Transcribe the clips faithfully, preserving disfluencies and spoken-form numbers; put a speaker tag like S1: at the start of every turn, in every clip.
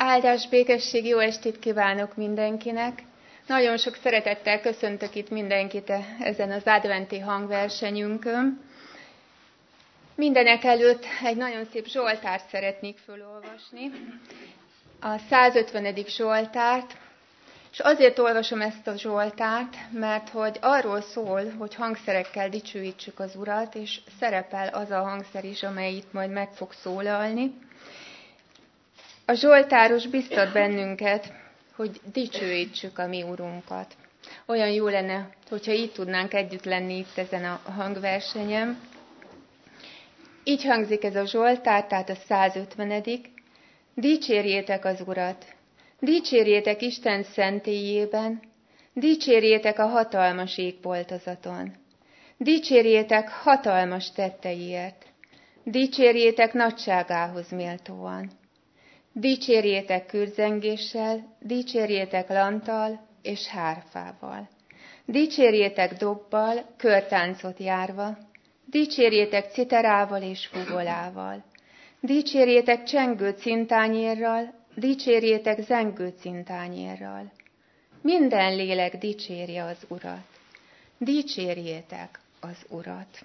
S1: Áldás, békesség, jó estét kívánok mindenkinek! Nagyon sok szeretettel köszöntök itt mindenkit ezen az adventi hangversenyünkön. Mindenek előtt egy nagyon szép zsoltárt szeretnék felolvasni, a százötvenedik zsoltárt, és azért olvasom ezt a zsoltárt, mert hogy arról szól, hogy hangszerekkel dicsőítsük az Urat, és szerepel az a hangszer is, amely itt majd meg fog szólalni. A zsoltáros biztat bennünket, hogy dicsőítsük a mi Urunkat. Olyan jó lenne, hogyha így tudnánk együtt lenni itt ezen a hangversenyen. Így hangzik ez a zsoltár, tehát a százötvenedik Dicsérjétek az Urat! Dicsérjétek Isten szentélyében! Dicsérjétek a hatalmas égboltozaton! Dicsérjétek hatalmas tetteiért! Dicsérjétek nagyságához méltóan! Dicsérjétek kürzengéssel, dicsérjétek lanttal és hárfával. Dicsérjétek dobbal, körtáncot járva, dicsérjétek citerával és fugolával. Dicsérjétek csengő cintányérral, dicsérjétek zengő cintányérral. Minden lélek dicsérje az Urat. Dicsérjétek az Urat.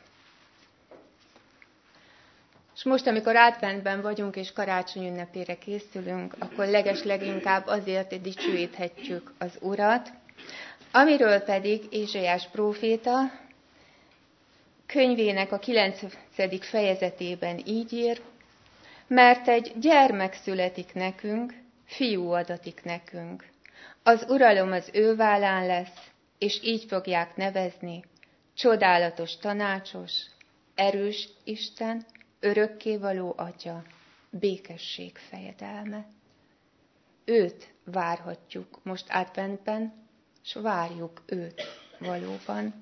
S1: És most, amikor adventben vagyunk és karácsony ünnepére készülünk, akkor legesleginkább azért dicsőíthetjük az Urat, amiről pedig Ézsaiás próféta könyvének a kilencedik fejezetében így ír, mert egy gyermek születik nekünk, fiú adatik nekünk. Az uralom az ő vállán lesz, és így fogják nevezni, csodálatos tanácsos, erős Isten, örökkévaló Atya, békesség fejedelme. Őt várhatjuk most adventben, és várjuk őt valóban.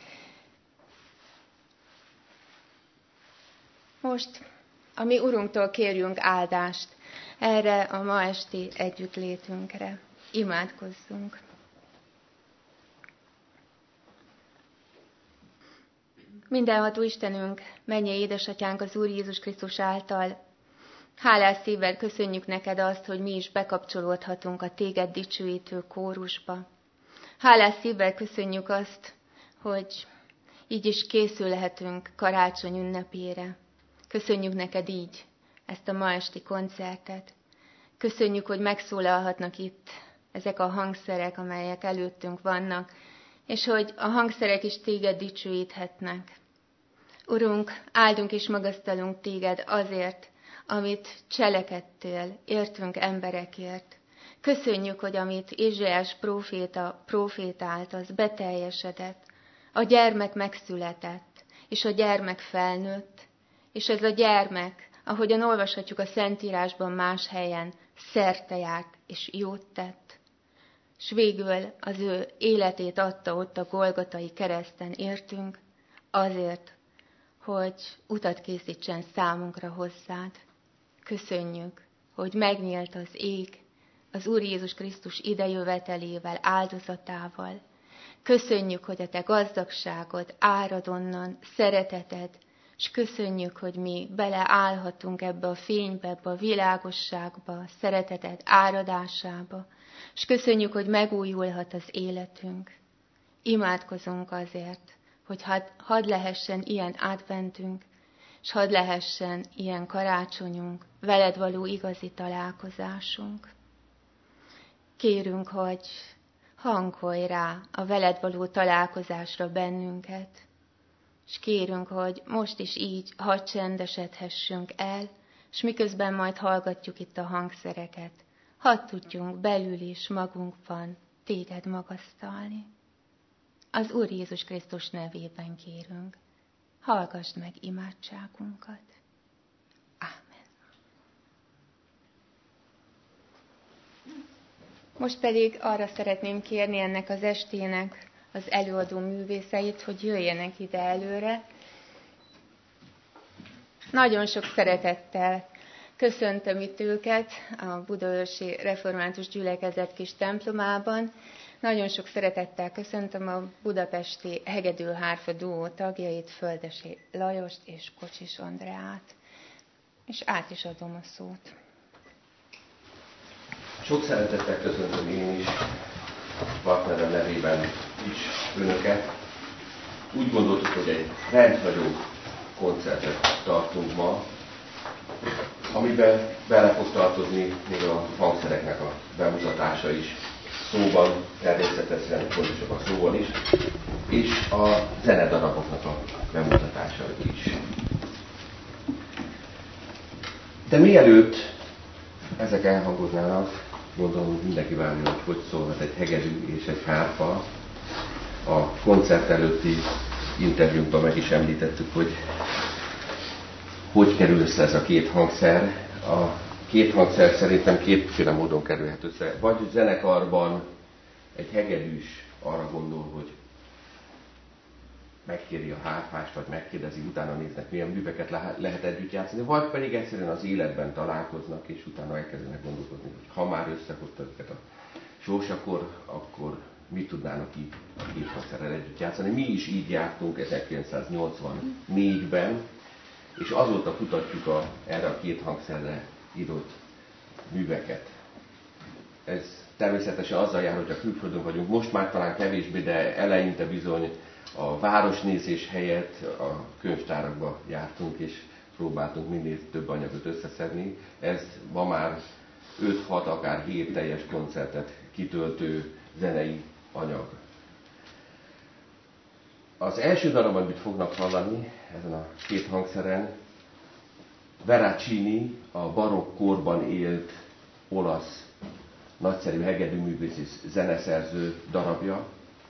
S1: Most a mi Urunktól kérjünk áldást erre a ma esti együttlétünkre. Imádkozzunk! Mindenható Istenünk, mennyei édesatyánk az Úr Jézus Krisztus által, hálás szívvel köszönjük neked azt, hogy mi is bekapcsolódhatunk a téged dicsőítő kórusba. Hálás szívvel köszönjük azt, hogy így is készülhetünk karácsony ünnepére. Köszönjük neked így ezt a ma esti koncertet. Köszönjük, hogy megszólalhatnak itt ezek a hangszerek, amelyek előttünk vannak, és hogy a hangszerek is téged dicsőíthetnek. Urunk, áldunk és magasztalunk téged azért, amit cselekedtél, értünk emberekért. Köszönjük, hogy amit Ézsaiás próféta profétált, az beteljesedett. A gyermek megszületett, és a gyermek felnőtt, és ez a gyermek, ahogyan olvashatjuk a Szentírásban más helyen, szerte járt és jót tett. S végül az ő életét adta ott a Golgotai kereszten, értünk, azért, hogy utat készítsen számunkra hozzád. Köszönjük, hogy megnyílt az ég az Úr Jézus Krisztus idejövetelével, áldozatával. Köszönjük, hogy a te gazdagságod árad onnan, szereteted, és köszönjük, hogy mi beleállhatunk ebbe a fénybe, ebbe a világosságba, a szereteted áradásába, és köszönjük, hogy megújulhat az életünk. Imádkozunk azért, hogy hadd had lehessen ilyen adventünk, és hadd lehessen ilyen karácsonyunk, veled való igazi találkozásunk. Kérünk, hogy hangolj rá a veled való találkozásra bennünket, és kérünk, hogy most is így hadd csendesedhessünk el, és miközben majd hallgatjuk itt a hangszereket, hadd tudjunk belül is magunkban téged magasztalni. Az Úr Jézus Krisztus nevében kérünk, hallgassd meg imádságunkat. Ámen. Most pedig arra szeretném kérni ennek az estének az előadó művészeit, hogy jöjjenek ide előre. Nagyon sok szeretettel köszöntöm itt őket a Budaörsi Református Gyülekezet kis templomában. Nagyon sok szeretettel köszöntöm a budapesti hegedűhárfa duó tagjait, Földesi Lajost és Kocsis Andreát. És át is adom a szót.
S2: Sok szeretettel köszöntöm én is, partnerem nevében is önöket. Úgy gondoltuk, hogy egy rendhagyó koncertet tartunk ma, amiben bele fog tartozni még a hangszereknek a bemutatása is, szóban, természetesen pontosabban szóval is, és a zenedaraboknak a bemutatása is. De mielőtt ezek elhangoznának, gondolom mindenki várja, hogy hogy szólhat egy hegedű és egy hárfa. A koncert előtti interjúnkban meg is említettük, hogy hogy kerül össze ez a két hangszer. A két hangszer szerintem kétféle módon kerülhet össze. Vagy zenekarban egy hegedűs arra gondol, hogy megkéri a hárfást, vagy megkérdezi, utána néznek, milyen műveket lehet együtt játszani, vagy pedig egyszerűen az életben találkoznak, és utána elkezdenek gondolkodni, hogy ha már összehozta őket a sors, akkor, akkor mit tudnának így a két hangszerrel együtt játszani. Mi is így jártunk ezerkilencszáznyolcvannégyben, és azóta kutatjuk a, erre a két hangszerre írott műveket. Ez természetesen azzal jár, hogy a külföldön vagyunk, most már talán kevésbé, de eleinte bizony a városnézés helyett a könyvtárakba jártunk, és próbáltunk minél több anyagot összeszedni. Ez ma már öt-hat, akár hét teljes koncertet kitöltő zenei anyag. Az első darab, amit fognak hallani ezen a két hangszeren, Veracini, a barokk korban élt olasz nagyszerű hegedűművész és zeneszerző darabja.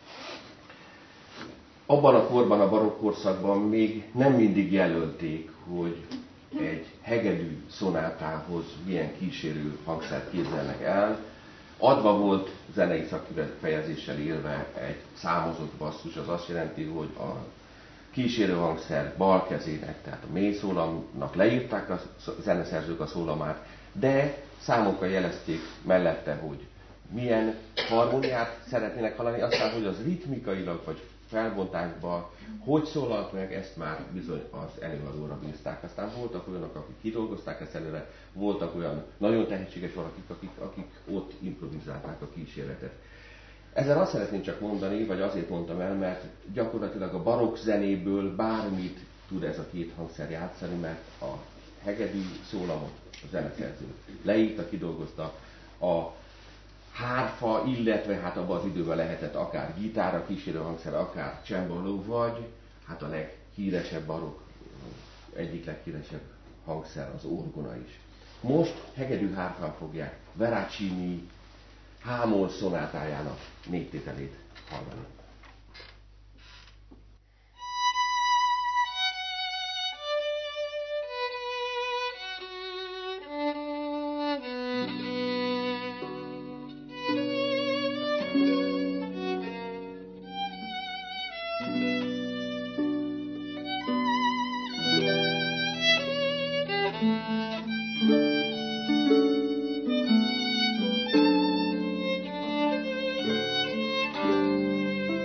S2: Abban a korban, a barokk korszakban még nem mindig jelölték, hogy egy hegedű szonátához milyen kísérő hangszert képzelnek el. Adva volt zenei szakkifejezéssel élve egy számozott basszus, az azt jelenti, hogy a kísérő hangszer bal kezének, tehát a mély szólamnak leírták a zeneszerzők a szólamát, de számokkal jelezték mellette, hogy milyen harmóniát szeretnének hallani, aztán, hogy az ritmikailag vagy felbontásban hogy szólalt meg, ezt már bizony az előadóra bízták. Aztán voltak olyanok, akik kidolgozták ezt előre, voltak olyan nagyon tehetséges valakik, akik, akik ott improvizálták a kísérletet. Ezzel azt szeretném csak mondani, vagy azért mondtam el, mert gyakorlatilag a barokk zenéből bármit tud ez a két hangszer játszani, mert a hegedű szólamot a zeneszerző leírta, kidolgozta, a hárfa, illetve hát abban az időben lehetett akár gitára kísérő hangszer, akár csembaló, vagy hát a leghíresebb barokk, egyik leghíresebb hangszer az orgona is. Most hegedű hárfán fogják Veracini H-moll szonátájának négytételét hallani.
S3: Thank you.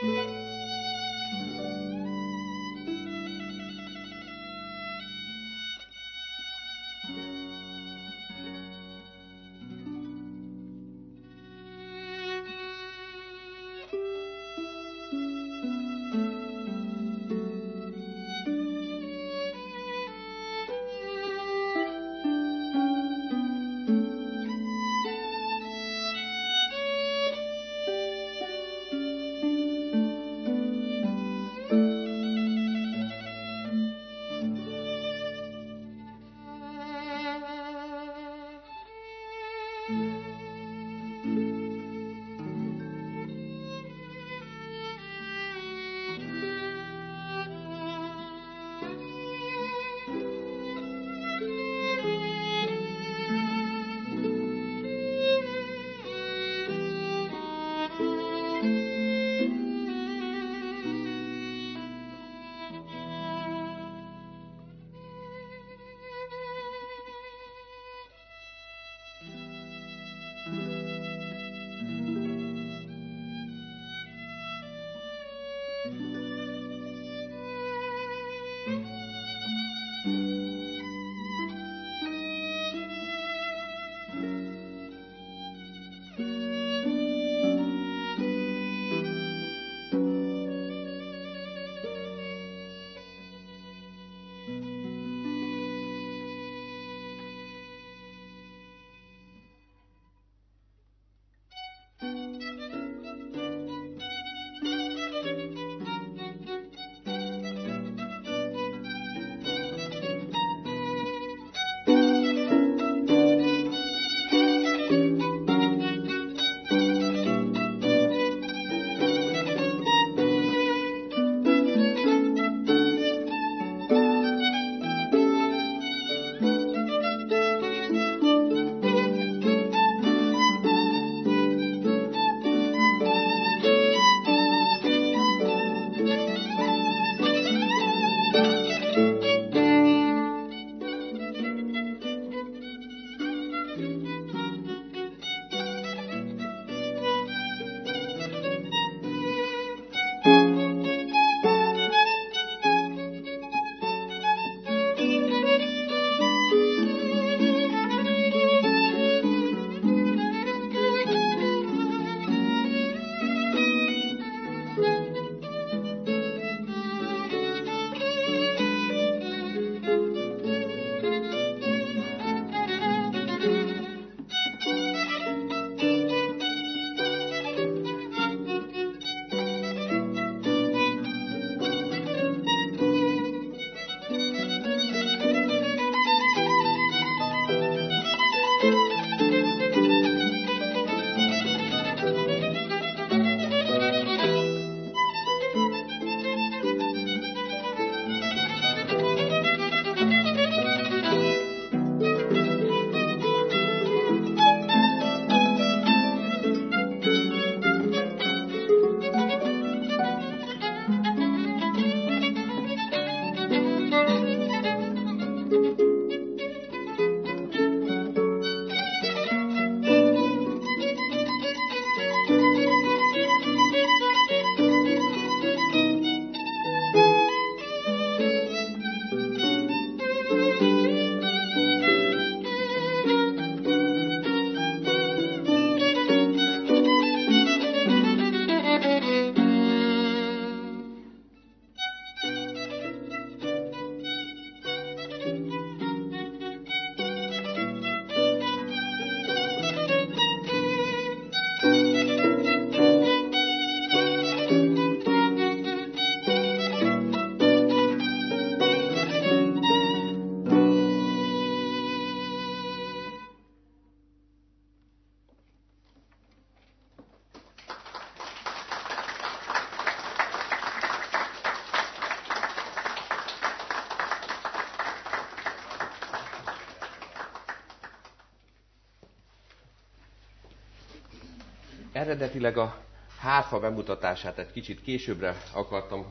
S2: Eredetileg a hárfa bemutatását egy kicsit későbbre akartam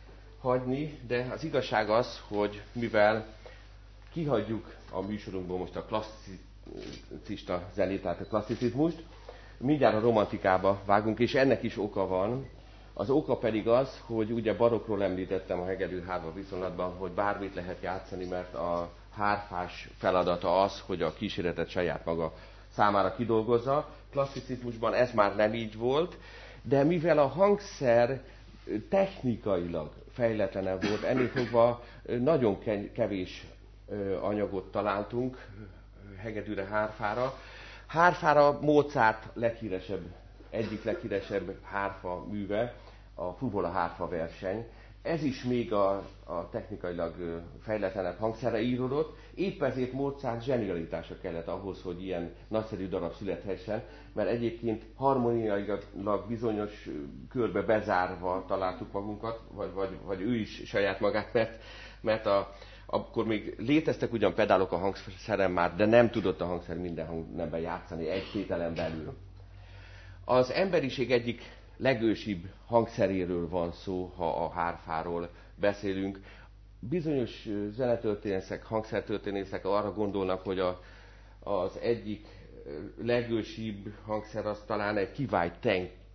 S2: hagyni, de az igazság az, hogy mivel kihagyjuk a műsorunkból most a klasszicista zenét, tehát a klasszicizmust, mindjárt a romantikába vágunk, és ennek is oka van, Az oka pedig az, hogy ugye barokkról említettem a hegedű hárfa viszonylatban, hogy bármit lehet játszani, mert a hárfás feladata az, hogy a kíséretet saját maga számára kidolgozza. Klasszicizmusban ez már nem így volt, de mivel a hangszer technikailag fejletlenebb volt, ennél fogva nagyon kevés anyagot találtunk hegedűre, hárfára. Hárfára Mozart leghíresebb, egyik leghíresebb hárfa műve, a Fuvola hárfa verseny. Ez is még a, a technikailag fejletlenebb hangszerre íródott, épp ezért Mozart zsenialitása kellett ahhoz, hogy ilyen nagyszerű darab születhessen, mert egyébként harmoniailag bizonyos körbe bezárva találtuk magunkat, vagy, vagy, vagy ő is saját magát, mert, mert a, akkor még léteztek ugyan pedálok a hangszeren már, de nem tudott a hangszer minden hangnemben játszani egy tételen belül. Az emberiség egyik legősibb hangszeréről van szó, ha a hárfáról beszélünk. Bizonyos zenetörténészek, hangszertörténészek arra gondolnak, hogy a, az egyik legősibb hangszer az talán egy kivált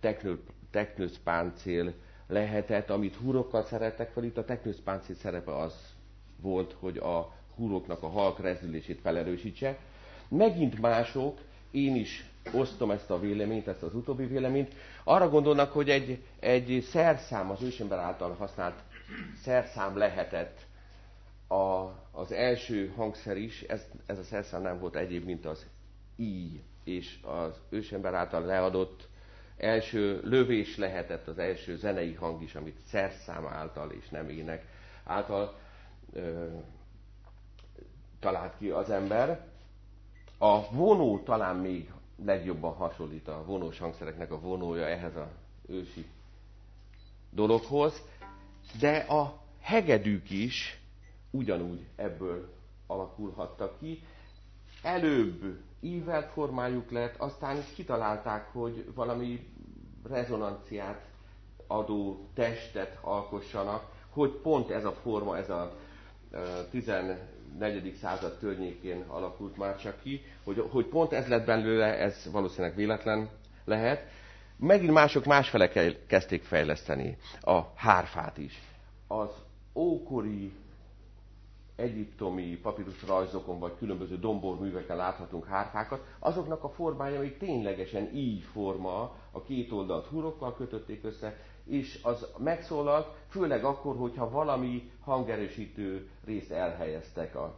S2: teknőszpáncél lehetett, amit húrokkal szerettek fel. Itt a teknőszpáncél szerepe az volt, hogy a húroknak a halk rezdülését felerősítse. Megint mások, én is osztom ezt a véleményt, ezt az utóbbi véleményt, arra gondolnak, hogy egy, egy szerszám, az ősember által használt szerszám lehetett a, az első hangszer is, ez, ez a szerszám nem volt egyéb, mint az íj, és az ősember által leadott első lövés lehetett az első zenei hang is, amit szerszám által és nem ének által ö, talált ki az ember. A vonó talán még legjobban hasonlít a vonós hangszereknek a vonója ehhez az ősi dologhoz, de a hegedűk is ugyanúgy ebből alakulhattak ki. Előbb ívelt formájuk lett, aztán kitalálták, hogy valami rezonanciát adó testet alkossanak, hogy pont ez a forma, ez a tizennegyedik század környékén alakult már csak ki, hogy, hogy pont ez lett belőle, ez valószínűleg véletlen lehet. Megint mások másfele kezdték fejleszteni a hárfát is. Az ókori egyiptomi papírus rajzokon vagy különböző domborműveken láthatunk hárfákat, azoknak a formája még ténylegesen így forma, a két oldalt húrokkal kötötték össze, és az megszólalt, főleg akkor, hogyha valami hangerősítő részt elhelyeztek a,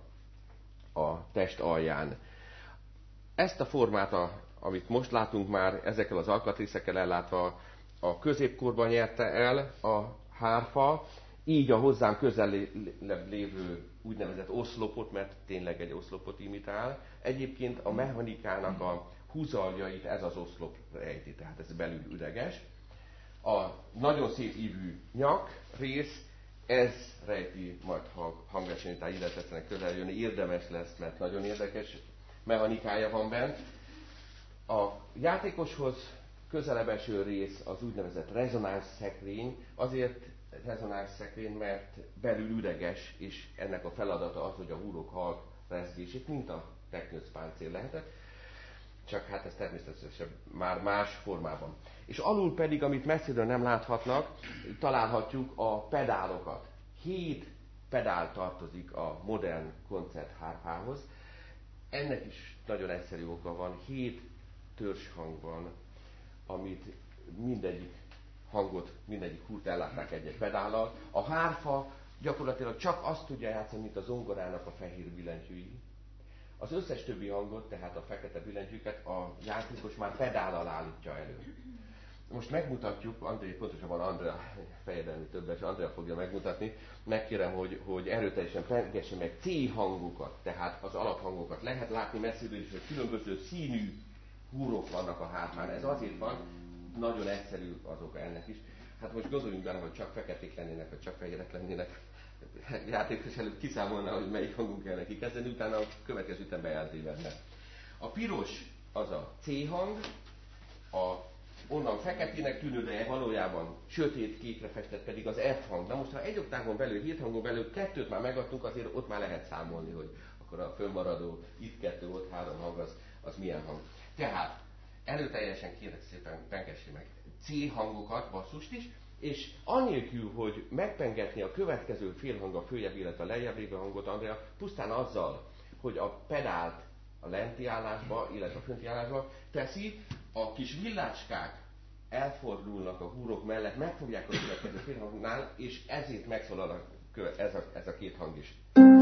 S2: a test alján. Ezt a formát, a, amit most látunk már, ezekkel az alkatrészekkel ellátva, a középkorban nyerte el a hárfa, így a hozzám közelebb lévő úgynevezett oszlopot, mert tényleg egy oszlopot imitál. Egyébként a mechanikának a húzaljait ez az oszlop rejti, tehát ez belül üreges. A nagyon szép ívű nyak rész, ez rejti, majd ha hangversenyen után ide tetszenek közel jönni, érdemes lesz, mert nagyon érdekes mechanikája van bent. A játékoshoz közelebb eső rész az úgynevezett rezonáns szekrény, azért rezonáns szekrény, mert belül üreges, és ennek a feladata az, hogy a húrok halk rezgését, mint a teknőszpáncél lehetett, csak hát ez természetesen már más formában. És alul pedig, amit messziről nem láthatnak, találhatjuk a pedálokat. Hét pedál tartozik a modern koncerthárfához. Ennek is nagyon egyszerű oka van. Hét törzshang van, amit mindegyik hangot, mindegyik húrt ellátták egy-egy pedállal. A hárfa gyakorlatilag csak azt tudja játszani, mint a zongorának a fehér billentyűi. Az összes többi hangot, tehát a fekete billentyűket a játékos már pedállal állítja elő. Most megmutatjuk, André, pontosabban Andrea fejedelmi többes, Andrea fogja megmutatni. Megkérem, hogy, hogy erőteljesen pengesse meg C hangokat, tehát az alaphangokat. Lehet látni messziről is, hogy különböző színű húrok vannak a hárfán. Ez azért van, nagyon egyszerű az oka ennek is. Hát most gondoljunk bele, hogy csak feketék lennének, vagy csak fehérek lennének. Játékos előtt kiszámolna, hogy melyik hangunk kell neki kezdeni, utána a következő ütemben eltévedne. A piros az a C hang, a onnan feketének tűnő, de valójában sötét kékre festett pedig az F hang. Na most, ha egy oktávon belül, hét hangon belül kettőt már megadtunk, azért ott már lehet számolni, hogy akkor a fönnmaradó itt kettő, ott három hang az, az milyen hang. Tehát erőteljesen kérek szépen, pengessé meg C hangokat, basszust is, És anélkül, hogy megpengetni a következő félhang a följebb, illetve a lejjebb lévő hangot, Andrea, pusztán azzal, hogy a pedált a lenti állásba, illetve a fönti állásba teszi, a kis villácskák elfordulnak a húrok mellett, megfogják a következő félhangnál, és ezért megszólal a, ez, a, ez a két hang is.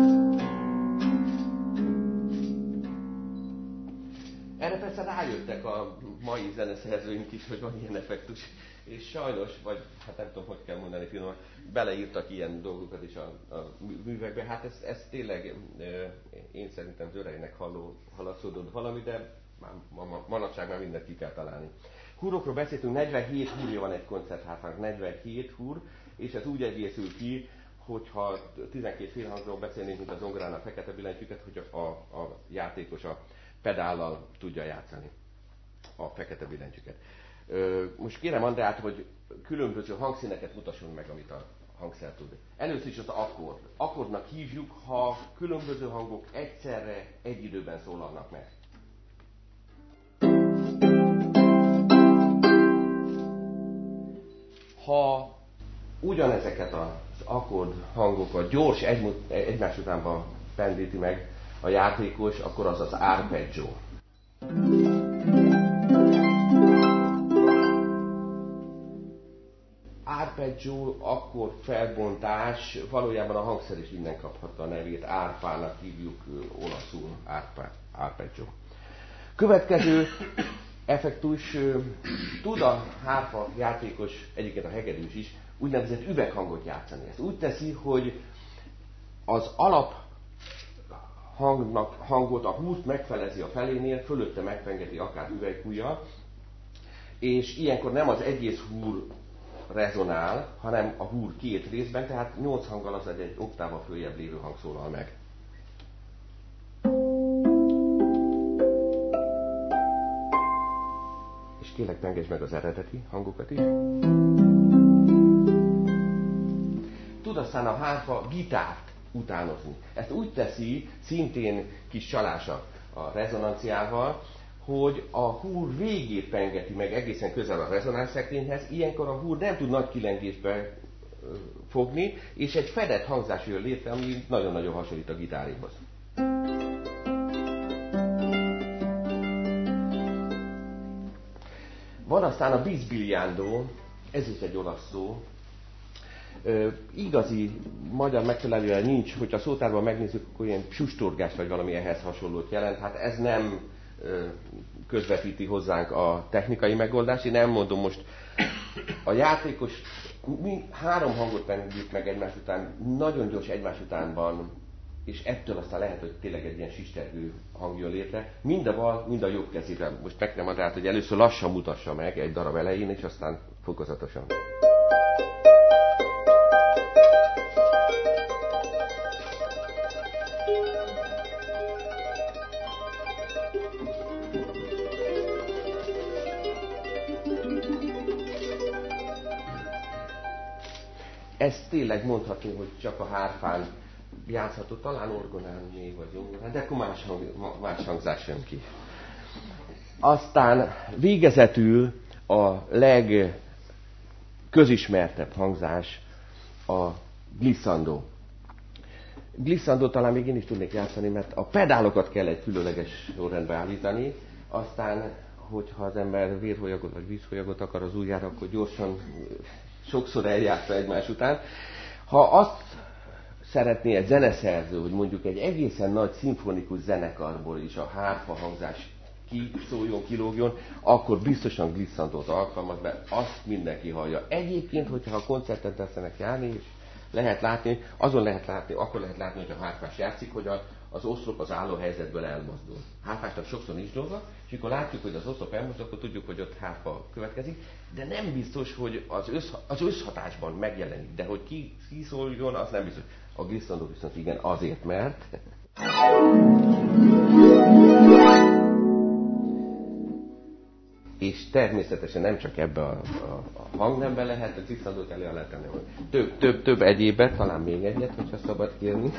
S2: Erre persze rájöttek a mai zeneszerzőink is, hogy van ilyen effektus, és sajnos, vagy hát nem tudom, hogy kell mondani finoman, beleírtak ilyen dolgokat is a, a művekbe. Hát ez, ez tényleg én szerintem Zörejnek halaszódott valami, de ma, ma, manapság már mindent ki kell találni. Húrokról beszéltünk, negyvenhét húrja van egy koncerthárfának, negyvenhét húr, és ez úgy egészül ki, hogyha tizenkét félhangról beszélnénk, mint a zongorának fekete billentyűket, hogy a, a, a játékos a pedállal tudja játszani a fekete billentyűket. Most kérem Andreát, hogy különböző hangszíneket mutasson meg, amit a hangszer tud. Először is az akkord. Akkordnak hívjuk, ha különböző hangok egyszerre, egy időben szólalnak meg. Ha ugyanezeket az akkord hangokat gyors egy, egymás utánban pendíti meg a játékos, akkor az az arpeggio. Arpeggio, akkor felbontás, valójában a hangszer is innen kaphatta a nevét, árpának hívjuk olaszul, árpá, arpeggio. Következő effektus, tud a hárfa játékos, egyébként a hegedűs is, úgynevezett üveghangot játszani. Ez úgy teszi, hogy az alap hangnak, hangot, a húrt megfelezi a felénél, fölötte megpengeti akár üveghújjal, és ilyenkor nem az egész húr rezonál, hanem a húr két részben, tehát nyolc hanggal az egy, egy oktávval följebb lévő hang szólal meg. És kérlek, pengesd meg az eredeti hangokat is. Tud aztán a hárfa gitárt utánozni. Ezt úgy teszi, szintén kis csalása a rezonanciával, hogy a húr végét pengeti meg egészen közel a rezonánsszekrényhez, ilyenkor a húr nem tud nagy kilengésbe fogni, és egy fedett hangzás jön létre, ami nagyon-nagyon hasonlít a gitáréhoz. Van aztán a bisbigliando, ez is egy olasz szó. Ö, igazi magyar megfelelően nincs, hogyha a szótárban megnézzük, akkor ilyen sustorgás vagy valami ehhez hasonlót jelent. Hát ez nem ö, közvetíti hozzánk a technikai megoldást. Én nem mondom most, a játékos mi három hangot pendít meg egymás után, nagyon gyors egymás utánban, és ettől aztán lehet, hogy tényleg egy ilyen sistergő hang jön létre. Mind a bal, mind a jobb kezében. Most meg nem adát, hogy először lassan mutassa meg egy darab elején, és aztán fokozatosan. Ez tényleg mondhatni, hogy csak a hárfán játszható, talán orgonán még vagy zongorán, de akkor más, hang, más hangzás jön ki. Aztán végezetül a legközismertebb hangzás a glissando. Glissando talán még én is tudnék játszani, mert a pedálokat kell egy különleges sorrendbe állítani, aztán, hogyha az ember vérfolyagot vagy vízfolyagot akar az ujjára, akkor gyorsan, sokszor eljátsza egymás után. Ha azt szeretné egy zeneszerző, hogy mondjuk egy egészen nagy szimfonikus zenekarból is a hárfa hangzás kiszóljon, kilógjon, akkor biztosan glissandót alkalmaz, mert azt mindenki hallja. Egyébként, hogyha a koncerten tesznek járni, és lehet látni, azon lehet látni, akkor lehet látni, hogy a hárfás játszik, hogy a, az oszlop az álló helyzetből elmozdul. Hárfásnak sokszor nincs dolga, és amikor látjuk, hogy az oszlop elmozdul, akkor tudjuk, hogy ott hárfa következik, de nem biztos, hogy az, össz, az összhatásban megjelenik, de hogy ki, ki szóljon, az nem biztos. A glissando viszont igen, azért, mert... És természetesen nem csak ebbe a, a, a hangnembe lehet, a glissandót elő lehet tenni, hogy több, több, több egyébet, talán még egyet, hogyha szabad kérni.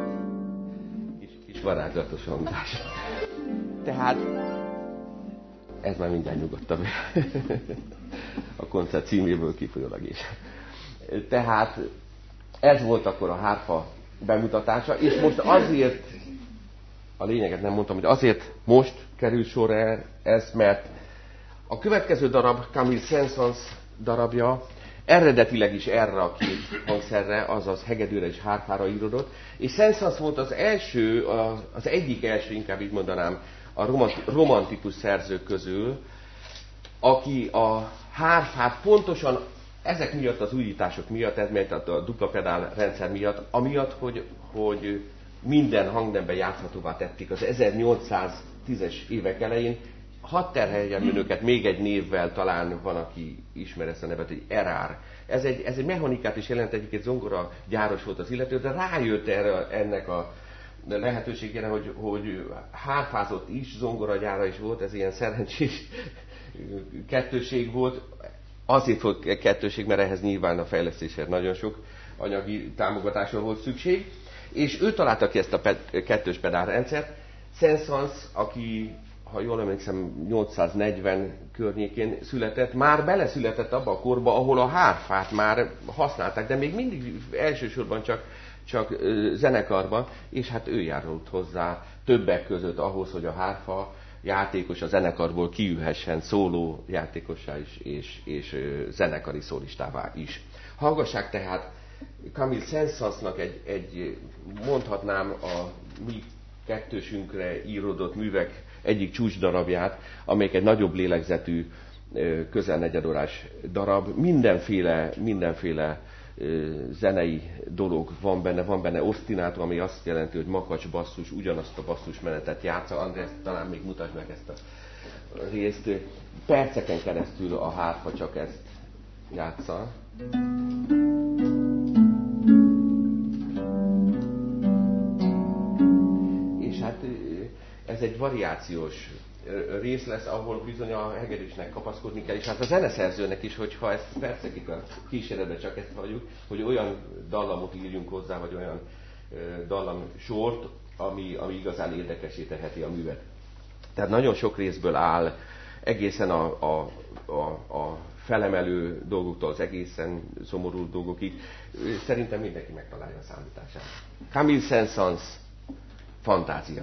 S2: kis, kis varázslatos hangzás. Tehát Ez már mindjárt nyugodtabb. A koncert címéből kifolyólag is. Tehát ez volt akkor a hárfa bemutatása, és most azért, a lényeget nem mondtam, hogy azért most kerül sorra ez, mert a következő darab, Camille Saint-Saëns darabja, eredetileg is erre a két hangszerre, azaz hegedűre és hárfára íródott, és Saint-Saëns volt az első, az egyik első, inkább így mondanám, a romantikus szerzők közül, aki a hárfát pontosan ezek miatt, az újítások miatt, ez miatt a dupla pedál rendszer miatt, amiatt, hogy, hogy minden hangnemben játszhatóvá tették az ezernyolcszáztízes évek elején. Hadd terheljem önöket még egy névvel, talán van, aki ismer ezt a nevet, hogy Erard. Ez egy, ez egy mechanikát is jelent, egyébként zongora gyáros volt az illető, de rájött erre, ennek a lehetőségére, hogy, hogy hárfázott is, zongoragyára is volt, ez ilyen szerencsés kettőség volt. Azért volt kettőség, mert ehhez nyilván a fejlesztéshez nagyon sok anyagi támogatásra volt szükség, és ő találta ki ezt a ped- kettős pedálrendszert. Saint-Saëns, aki, ha jól emlékszem, nyolcszáznegyven környékén született, már beleszületett abba a korba, ahol a hárfát már használták, de még mindig elsősorban csak, csak zenekarban, és hát ő járult hozzá többek között ahhoz, hogy a hárfa játékos a zenekarból kiülhessen szóló játékossá is, és, és zenekari szólistává is. Hallgassák tehát Camille Saint-Saënsnak egy, egy, mondhatnám, a mi kettősünkre íródott művek egyik csúcsdarabját, amelyik egy nagyobb lélegzetű, közel negyedórás darab. Mindenféle, mindenféle zenei dolog van benne, van benne osztinátum, ami azt jelenti, hogy makacs basszus, ugyanazt a basszusmenetet játsza. András, talán még mutasd meg ezt a részt. Perceken keresztül a hárfa csak ezt játsza. És hát ez egy variációs rész lesz, ahol bizony a hegedűsnek kapaszkodni kell, és hát a zeneszerzőnek is, hogyha ezt percekig a kíséretben csak ezt halljuk, hogy olyan dallamot írjunk hozzá, vagy olyan dallam sort, ami, ami igazán érdekessé teheti a művet. Tehát nagyon sok részből áll, egészen a, a, a, a felemelő dolgoktól az egészen szomorú dolgokig. Szerintem mindenki megtalálja a számítását. Camille Saint-Saëns, Fantázia.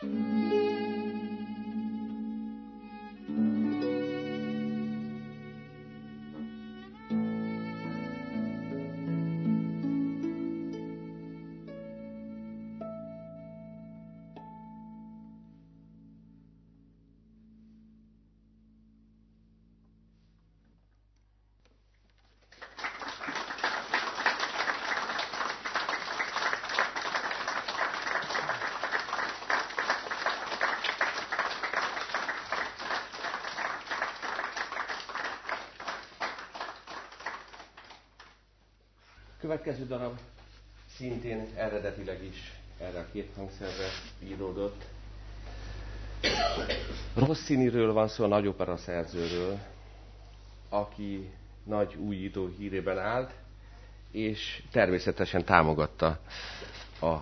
S2: Következő darab szintén eredetileg is erre a két hangszerre íródott. Rossiniről van szó, a nagy opera szerzőről, aki nagy újító hírében állt, és természetesen támogatta a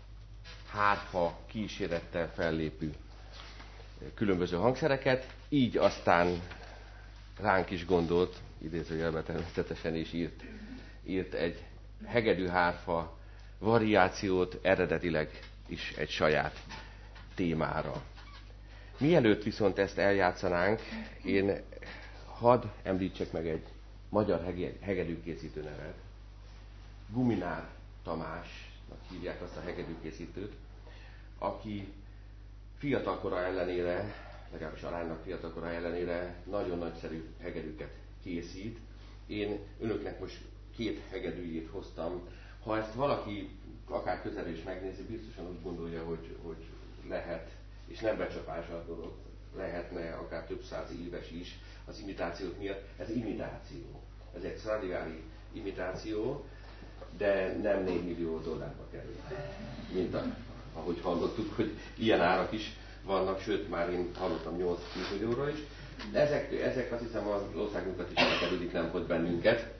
S2: hárfa kísérettel fellépő különböző hangszereket, így aztán ránk is gondolt, idézőjelben természetesen is írt, írt egy hegedű hárfa variációt, eredetileg is egy saját témára. Mielőtt viszont ezt eljátszanánk, én hadd említsek meg egy magyar hegedűkészítő nevet. Guminár Tamásnak hívják azt a hegedűkészítőt, aki fiatalkora ellenére, legalábbis aránynak fiatalkora ellenére nagyon nagyszerű hegedűket készít. Én önöknek most két hegedűjét hoztam. Ha ezt valaki akár közel is megnézi, biztosan úgy gondolja, hogy, hogy lehet, és nem becsapás a dolog, lehetne akár több száz éves is az imitációk miatt. Ez imitáció. Ez egy Stradivari imitáció, de nem négy millió dollárba kerül. Mint a, ahogy hallottuk, hogy ilyen árak is vannak, sőt már én hallottam nyolc-tíz millióra is. Ezek, ezek azt hiszem az országunkat is elkerülik, nem hoz bennünket.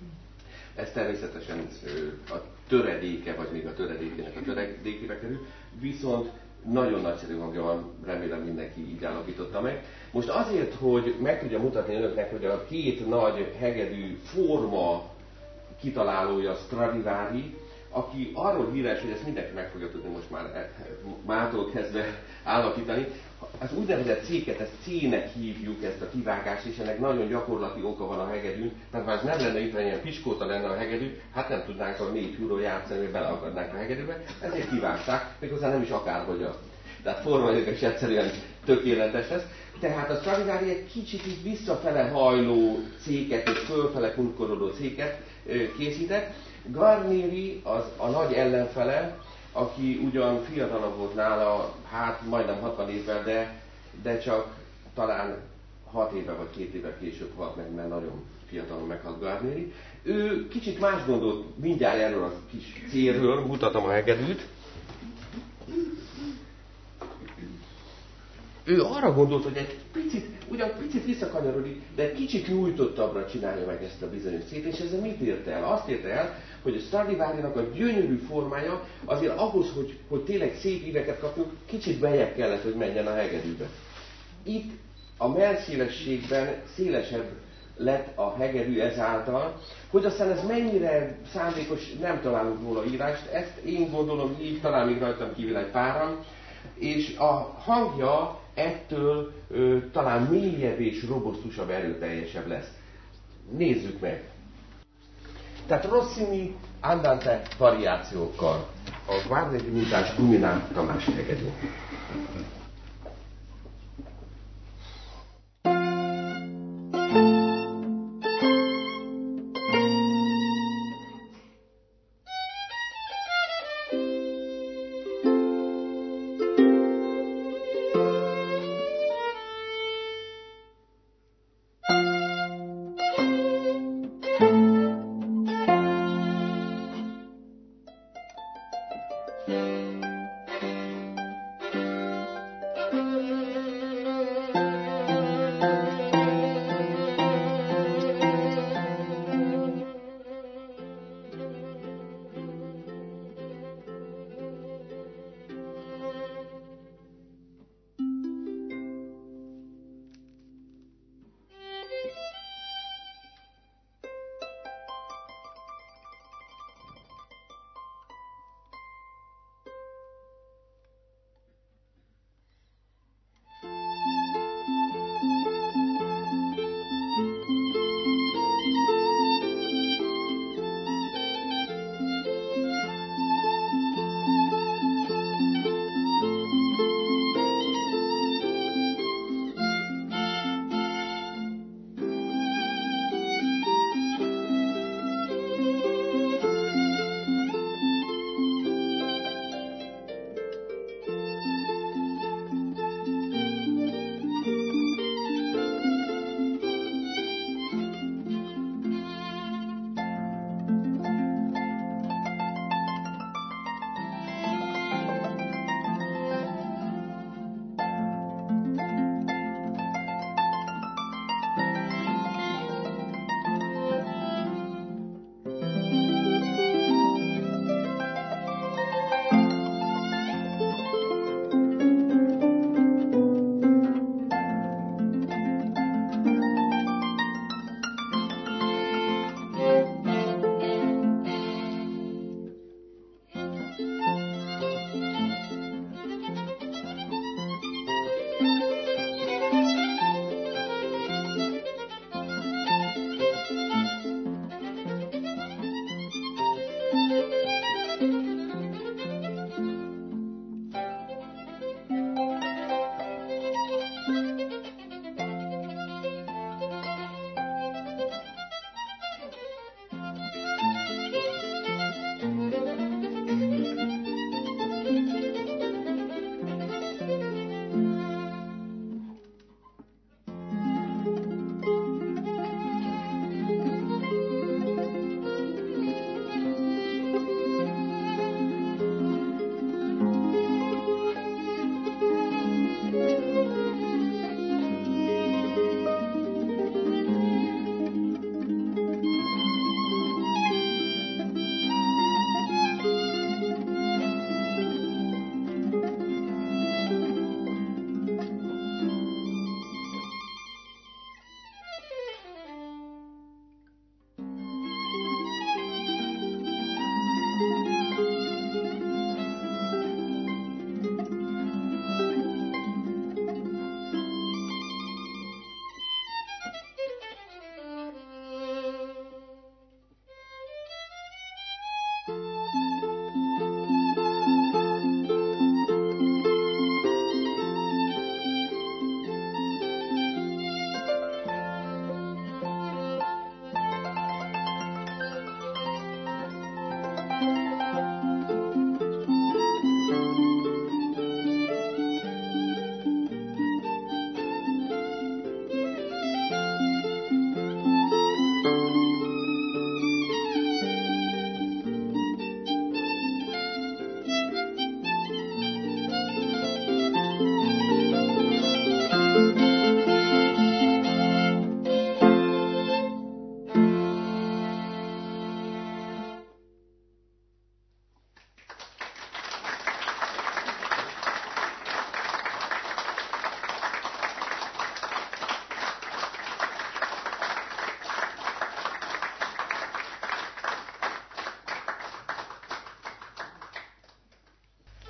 S2: Ez természetesen a töredéke, vagy még a töredékének a töredékébe kerül, viszont nagyon nagyszerű hangja van, remélem mindenki így állapította meg. Most azért, hogy meg tudja mutatni önöknek, hogy a két nagy hegedű forma kitalálója Stradivari, aki arról híres, hogy ezt mindenki meg fogja tudni most már mától kezdve állapítani. Az úgynevezett C-ket, ezt C-nek hívjuk, ezt a kivágást, és ennek nagyon gyakorlati oka van a hegedűn. Tehát ha ez nem lenne itt, ilyen piskóta lenne a hegedű, hát nem tudnánk a négy húról játszani, hogy beleakadnánk a hegedűbe, ezért kivágták, méghozzá nem is akárhogyan. Tehát formailag is egyszerűen tökéletes lesz. Tehát a Stradivari egy kicsit így visszafele hajló C-ket és fölfele kunkorodó C-ket készített. Guarneri az a nagy ellenfele, aki ugyan fiatalabb volt nála, hát majdnem hatvan évvel, de, de csak talán hat éve vagy két éve később halt meg, mert nagyon fiatalon meghalt Guarneri. Ő kicsit más gondolt mindjárt erről a kis célről, mutatom a hegedűt. Ő arra gondolt, hogy egy picit, ugyan picit visszakanyarodik, de egy kicsit nyújtottabbra csinálja meg ezt a bizonyos szét, és ezzel mit érte el? Azt érte el, hogy a Stradivarinak a gyönyörű formája azért ahhoz, hogy, hogy tényleg szép íveket kapjunk, kicsit bejebb kellett, hogy menjen a hegedűbe. Itt a mellszélességben szélesebb lett a hegedű ezáltal, hogy aztán ez mennyire szándékos, nem találunk róla írást, ezt én gondolom így, talán még rajtam kívül egy páran, és a hangja ettől ö, talán mélyebb és robosztusabb, erőteljesebb lesz. Nézzük meg! Tehát Rossini andante variációkkal a Guarneri mintás Guminár Tamás hegedű.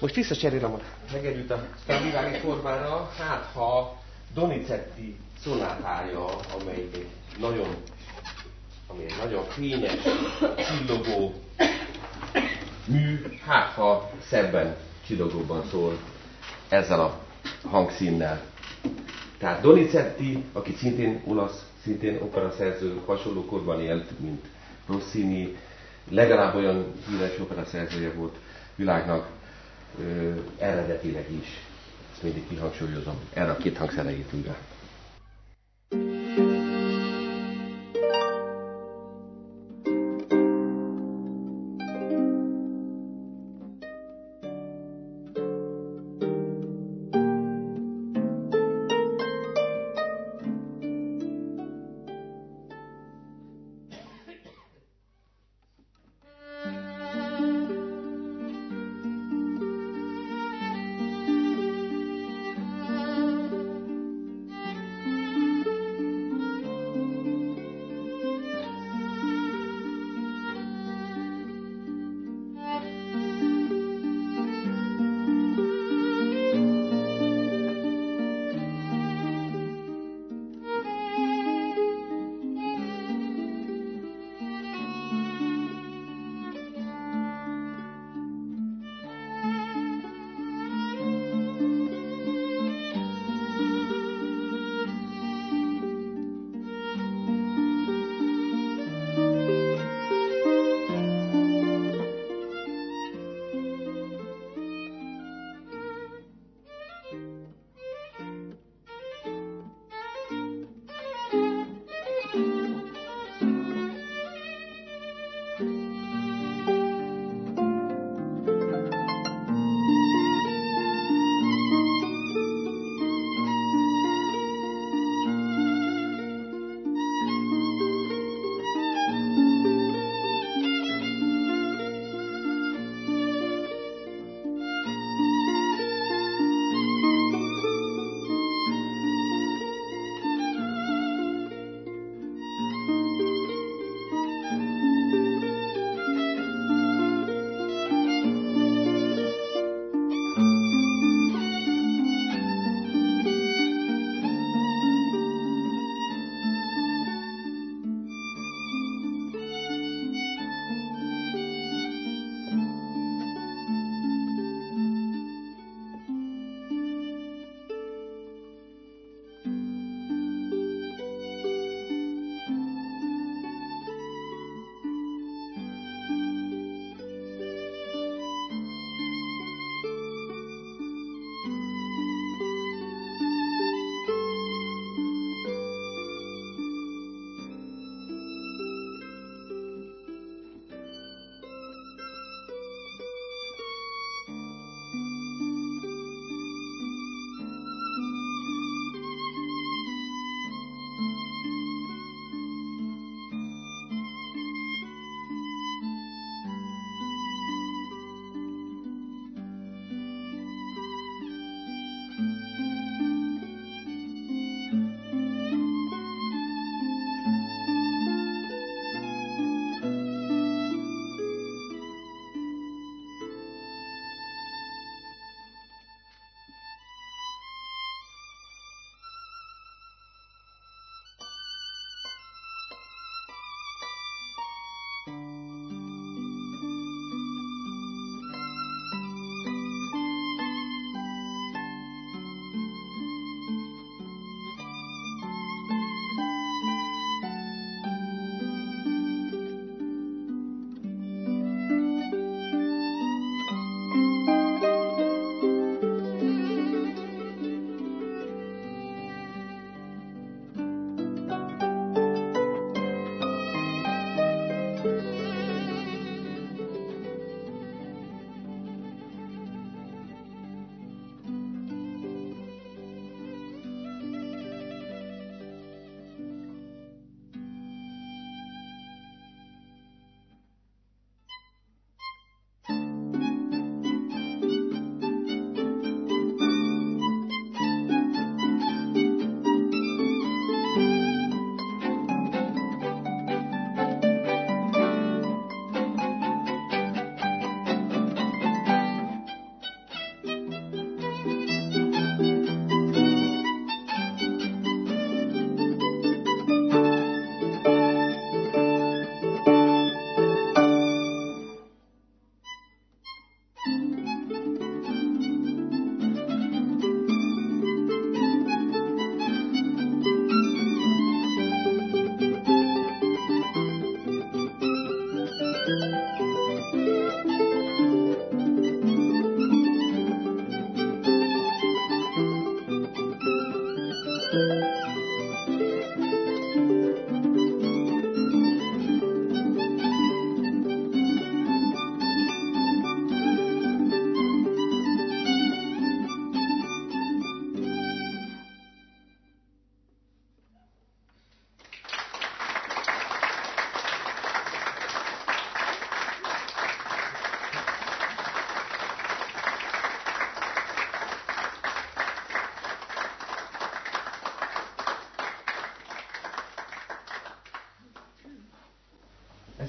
S2: Most visszacserélem a hegedűt a Stradivari formára, hát ha Donizetti szonátája, amelyik egy nagyon, ami egy nagyon fényes, csillogó mű, hát ha szebben, csillogóban szól ezzel a hangszínnel. Tehát Donizetti, aki szintén olasz, szintén operaszerző, hasonló korban élt, mint Rossini, legalább olyan híres operaszerzője volt világnak, ö, eredetileg is. Ezt mindig kihangsúlyozom. Erre a két hangszerre írtunk rá.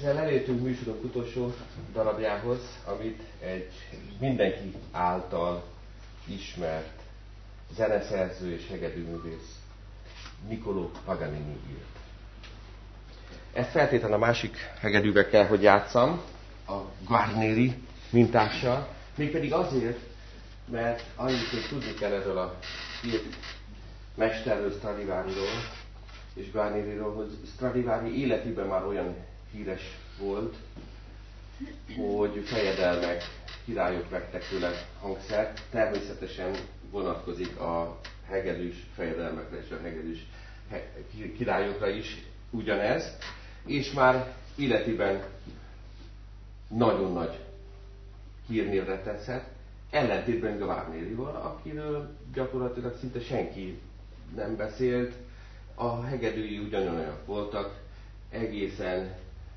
S2: Ezzel elértünk műsorunk utolsó darabjához, amit egy mindenki által ismert zeneszerző és hegedűművész Niccolò Paganini írt. Ezt feltétlenül a másik hegedűbe kell, hogy játsszam, a Guarneri mintással, mégpedig azért, mert annyit még tudni kell erről a két mesterről, Stradivariról és Guarneriról, hogy Stradivari életében már olyan híres volt, hogy fejedelmek, királyok vettek tőle hangszert. Természetesen vonatkozik a hegedűs fejedelmekre és a hegedűs királyokra is ugyanez, és már életében nagyon nagy hírnévre tetszett, ellentétben Guarnerival, akiről gyakorlatilag szinte senki nem beszélt. A hegedűi ugyanolyanok voltak, egészen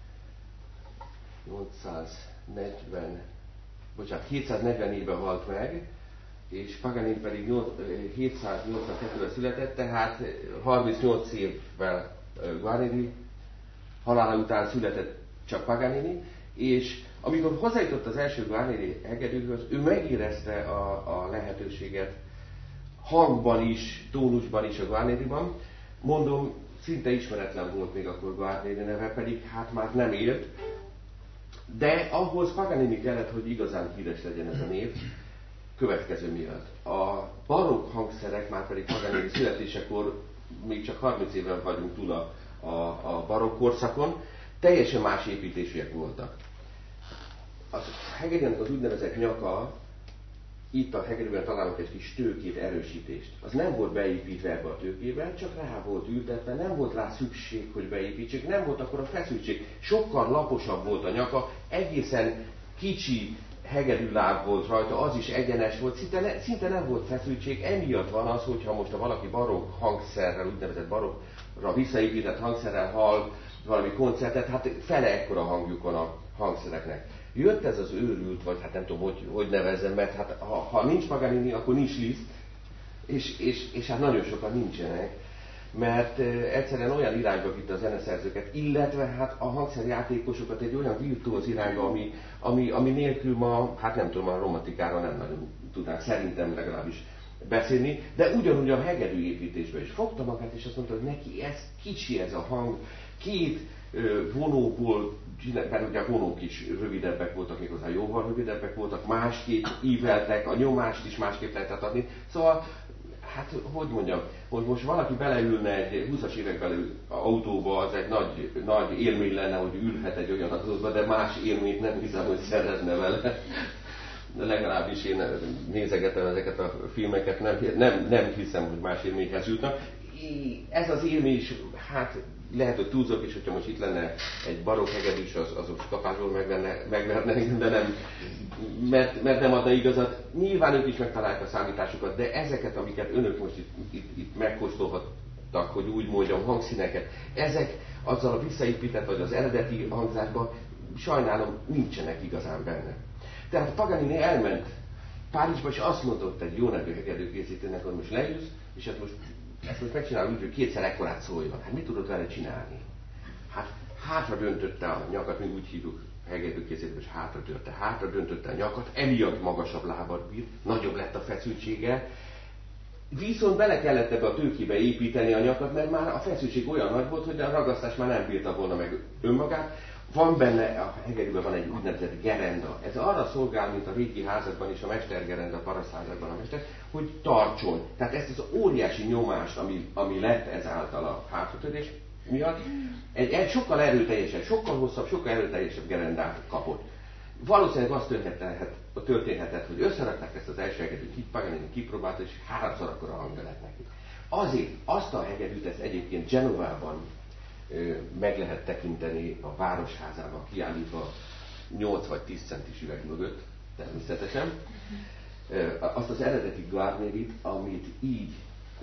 S2: nyolcszáznegyven, bocsánat, hétszáznegyvennégyben halt meg, és Paganini pedig hétszáznyolcvankettőben született, tehát harmincnyolc évvel Guarneri halála után született csak Paganini, és amikor hozzájutott az első Guarneri hegedűhöz, ő megérezte a, a lehetőséget hangban is, tónusban is a Guarneriban. Mondom, szinte ismeretlen volt még akkor Guarneri neve, pedig hát már nem élt. De ahhoz Paganini kellett, hogy igazán híres legyen ez a név, következő miatt. A barokk hangszerek, már pedig Paganini születésekor, még csak harminc évvel vagyunk túl a, a, a barokk korszakon, teljesen más építésűek voltak. A hegedűnek az úgynevezett nyaka, itt a hegedűben találunk egy kis tőkét, erősítést. Az nem volt beépítve ebbe a tőkébe, csak rá volt ültetve, nem volt rá szükség, hogy beépítsék, nem volt akkor a feszültség. Sokkal laposabb volt a nyaka, egészen kicsi hegedűláb volt rajta, az is egyenes volt, szinte, ne, szinte nem volt feszültség. Emiatt van az, hogyha most a valaki barokk hangszerrel, úgynevezett barokkra visszaépített hangszerrel hall valami koncertet, hát fele ekkora hangjuk van a hangszereknek. Jött ez az őrült, vagy hát nem tudom, hogy, hogy nevezzem, mert hát ha, ha nincs Paganini, akkor nincs Liszt, és, és, és hát nagyon sokan nincsenek, mert e, egyszerűen olyan irányba vitte a zeneszerzőket, illetve hát a hangszerjátékosokat egy olyan virtuóz irányba, ami, ami, ami nélkül ma, hát nem tudom, a romantikára nem nagyon tudnánk szerintem legalábbis beszélni, de ugyanúgy a hegedű építésben is fogta magát, és azt mondta, hogy neki ez kicsi ez a hang, két ö, vonóból, mert ugye a vonók is rövidebbek voltak, méghozzá jóval rövidebbek voltak, másképp íveltek, a nyomást is másképp lehetett adni. Szóval, hát hogy mondjam, hogy most valaki beleülne egy húszas évekbeli autóba, az egy nagy, nagy élmény lenne, hogy ülhet egy olyan autóba, de más élményt nem hiszem, hogy szerezne vele. De legalábbis én nézegetem ezeket a filmeket, nem, nem, nem hiszem, hogy más élményhez jutnak. Ez az élmény is, hát lehet, hogy túlzok is, hogyha most itt lenne egy barokk hegedűs, az, az most kapásból megverne engem, de nem, mert, mert nem adna igazat. Nyilván ők is megtalálják a számításukat, de ezeket, amiket önök most itt, itt, itt megkóstolhattak, hogy úgy mondjam, hangszíneket, ezek azzal a visszaépített, vagy az eredeti hangzásban, sajnálom, nincsenek igazán benne. Tehát Paganini elment Párizsba, és azt mondott egy jó nevű hegedűkészítőnek, hogy most leülsz, és hát most ezt most megcsinálom úgy, hogy kétszer ekkorát szóljon. Hát mit tudod vele csinálni? Hát hátra döntötte a nyakat, mi úgy hívjuk hegedűkészítőben, és hátra döntötte, hátra döntötte a nyakat, emiatt magasabb lábat bírt, nagyobb lett a feszültsége, viszont bele kellett ebbe a tőkébe építeni a nyakat, mert már a feszültség olyan nagy volt, hogy a ragasztás már nem bírta volna meg önmagát. Van benne, a hegedűben van egy úgynevezett gerenda. Ez arra szolgál, mint a régi házakban és a mestergerenda, a parasztházakban a mester, hogy tartson. Tehát ezt az óriási nyomást, ami, ami lett ezáltal a hátratörés miatt, egy, egy sokkal erőteljesebb, sokkal hosszabb, sokkal erőteljesebb gerendát kapott. Valószínűleg az történhetett, történhetett hogy összerakták ezt az első hegedűt, így Paganini kipróbálta, és háromszor akkora hangja lett neki. Azért azt a hegedűt, ezt egyébként Genovában meg lehet tekinteni a városházában kiállítva nyolc vagy tíz centis üveg mögött, természetesen. Azt az eredeti Guarnerit, amit így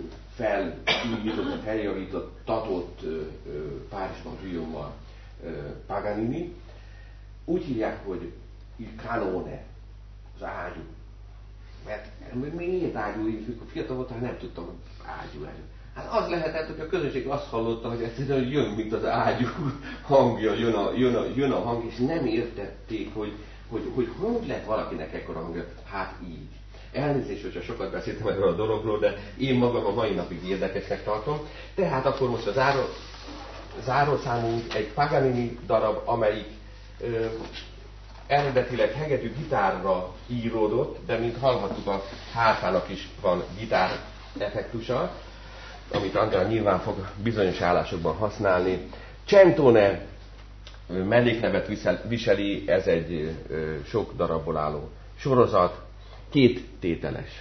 S2: felújított, feljavított, tatott Párizsban Guillaume-mal Paganini, úgy hívják, hogy il canone, az ágyú. Mert miért ágyú? Fiatal voltam, nem tudtam, ágyú, ágyú. Hát az lehetett, hogy a közönség azt hallotta, hogy egyszerűen jön, mint az ágyú hangja, jön a, jön a, jön a hang, és nem értették, hogy hogy, hogy hogy lett valakinek ekkora hangja. Hát így. Elnézést, hogyha sokat beszéltem erről a dologról, de én magam a mai napig érdekesnek tartom. Tehát akkor most a záró, zárószámunk egy Paganini darab, amelyik ö, eredetileg hegedű gitárra íródott, de mint hallhattuk, a hárfának is van gitár effektusa, amit Andrea nyilván fog bizonyos állásokban használni. Centone melléknevet viseli, ez egy sok darabból álló sorozat, két tételes.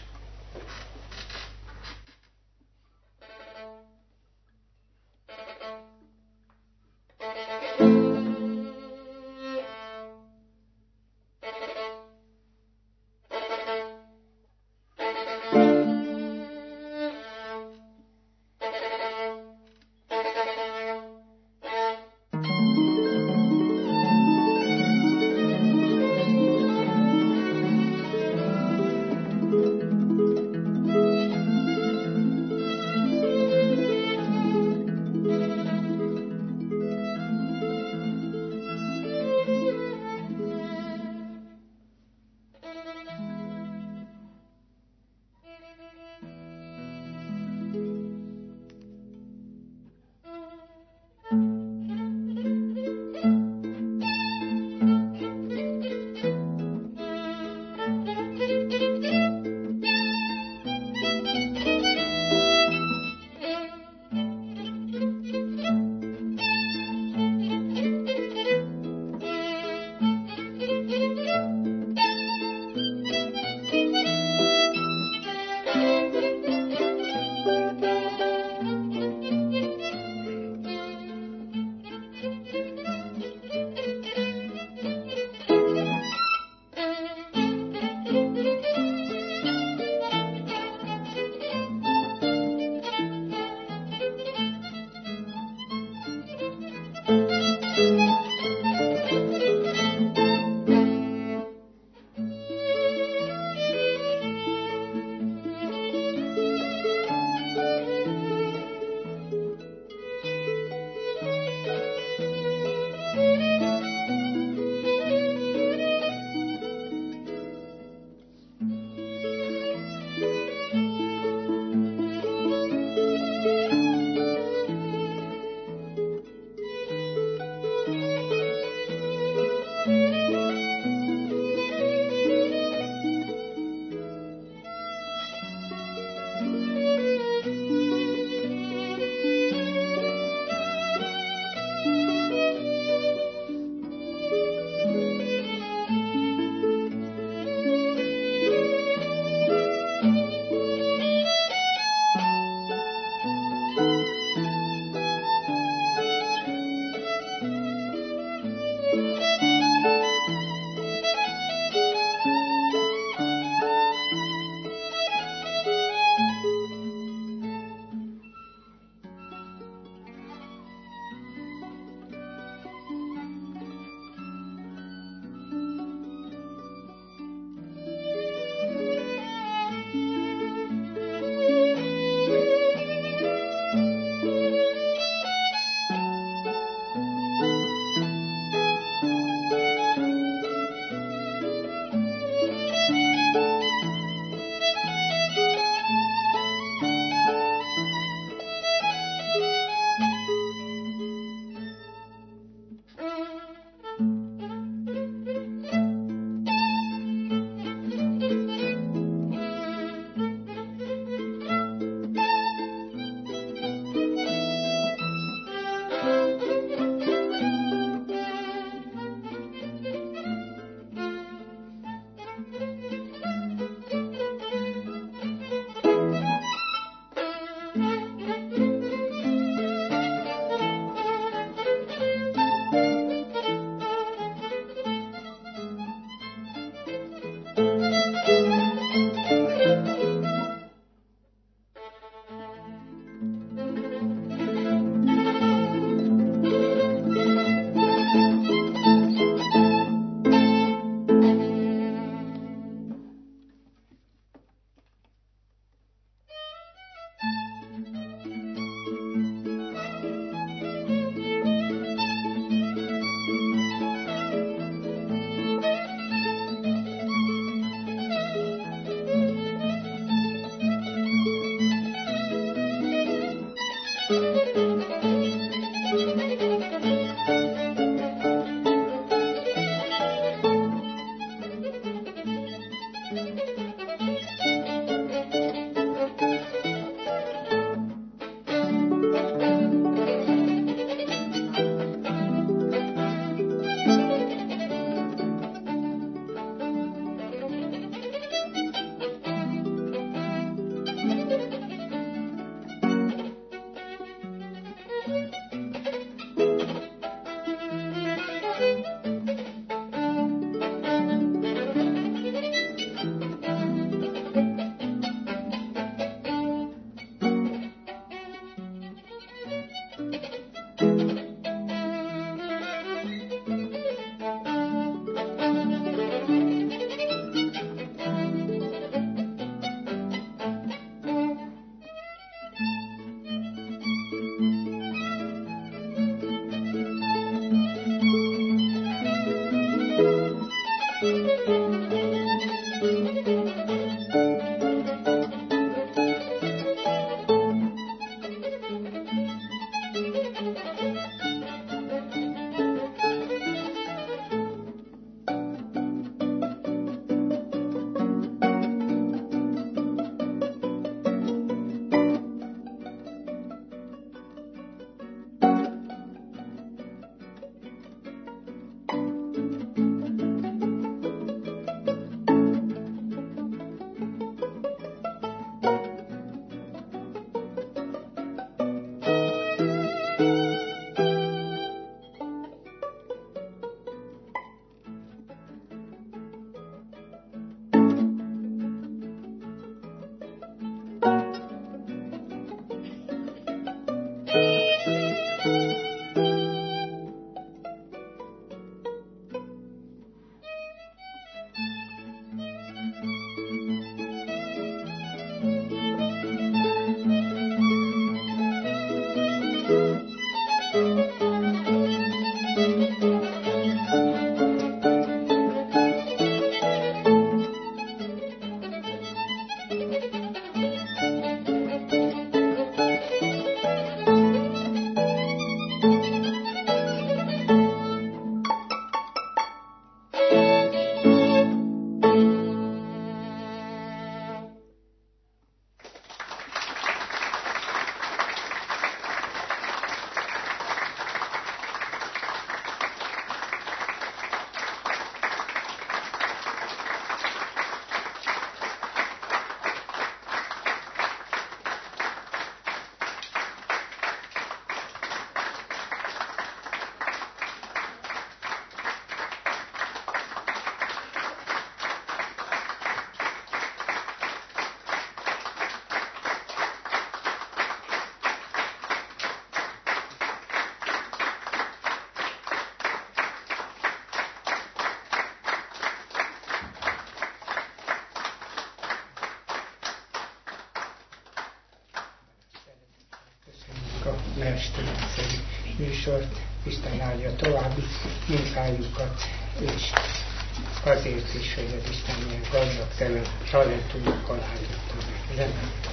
S3: esti nagyszerű műsort. Isten áldja további munkájukat, és azért is, hogy az Isten ilyen gazdag talentumokkal állított meg.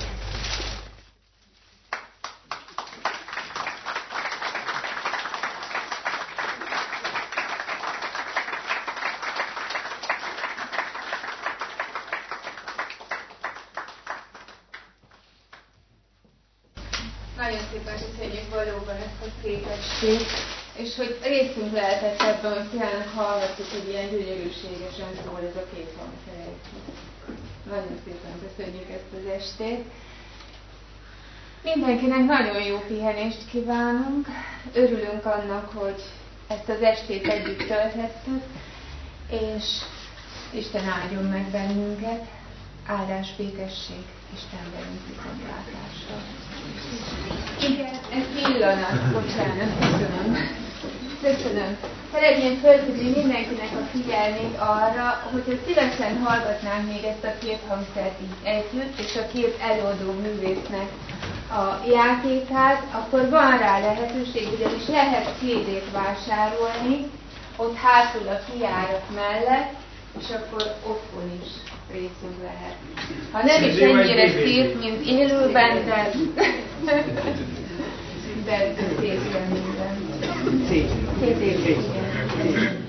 S1: Nagyon szépen köszönjük valóban ezt a szép estét, és hogy részünk lehetett ebben, hogy tényleg hallgattuk, hogy ilyen gyönyörűségesen szól ez a két hangszer. Nagyon szépen köszönjük ezt az estét. Mindenkinek nagyon jó pihenést kívánunk. Örülünk annak, hogy ezt az estét együtt tölthettük, és Isten áldjon meg bennünket. Áldás, békesség, Isten velünk viszontlátásra. Igen, ez pillanat, bocsánat, köszönöm. Köszönöm. Szeretném felhívni mindenkinek a figyelmét arra, hogyha szívesen hallgatnánk még ezt a két hangszert így együtt, és a két előadó művésznek a játékát, akkor van rá lehetőség, ugyanis lehet cé dét vásárolni, ott hátul a kijárat mellett, és akkor otthon is részünk lehet. Ha nem is ennyire szép, mint élőben, de de szép minden. Szép. Szép.